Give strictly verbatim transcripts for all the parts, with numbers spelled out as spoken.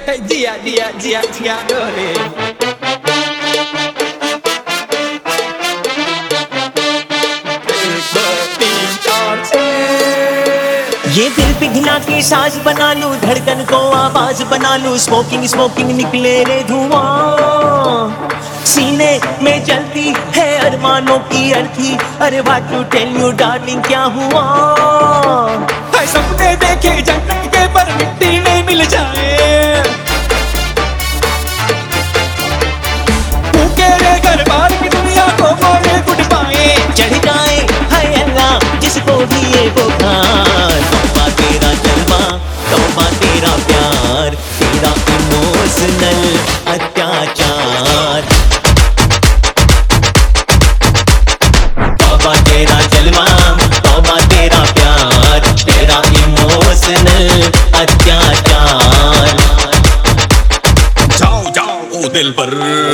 जिया जिया जिया जिया डोले। ये दिल पिघला के साज बना लूं, धड़कन को आवाज बना लूं, स्मोकिंग स्मोकिंग निकले रे धुआं, सीने में जलती है अरमानों की अर्थी। अरे what to tell you darling क्या हुआ? है सपने देखे जन्नत के पर मिट्टी में मिल जाए, भूखे रे घर बार की दुनिया को मोरे गुड पाए। चढ़ जाए हाय अल्लाह जिसको भी ये बुखार, तौबा तेरा जलवा तौबा तेरा प्यार, तेरा इमोशनल अत्याचार। तौबा तेरा जलवा तौबा तेरा प्यार, तेरा इमोशनल अत्याचार। जाओ जाओ ओ दिल पर,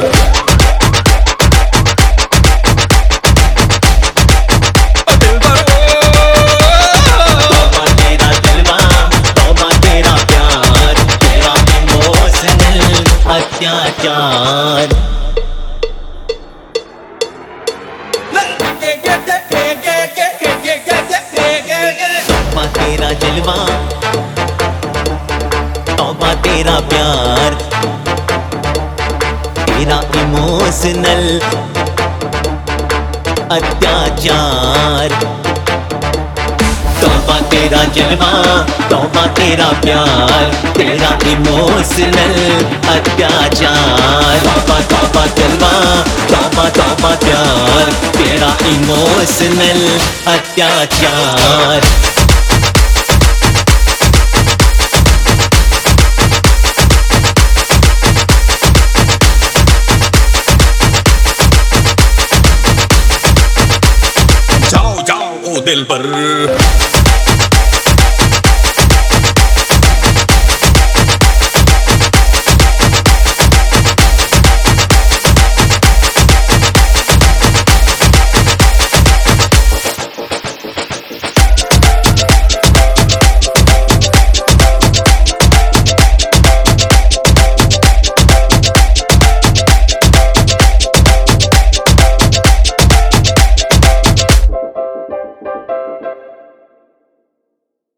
अत्याचार। तौबा तेरा जलवा तौबा तेरा प्यार, तेरा इमोशनल अत्याचार। तौबा तेरा जलवा तौबा तेरा प्यार, तेरा इमोशनल अत्याचार। तौबा तौबा जलवा तौबा तौबा प्यार, तेरा इमोशनल अत्याचार। जाओ जाओ ओ दिल पर।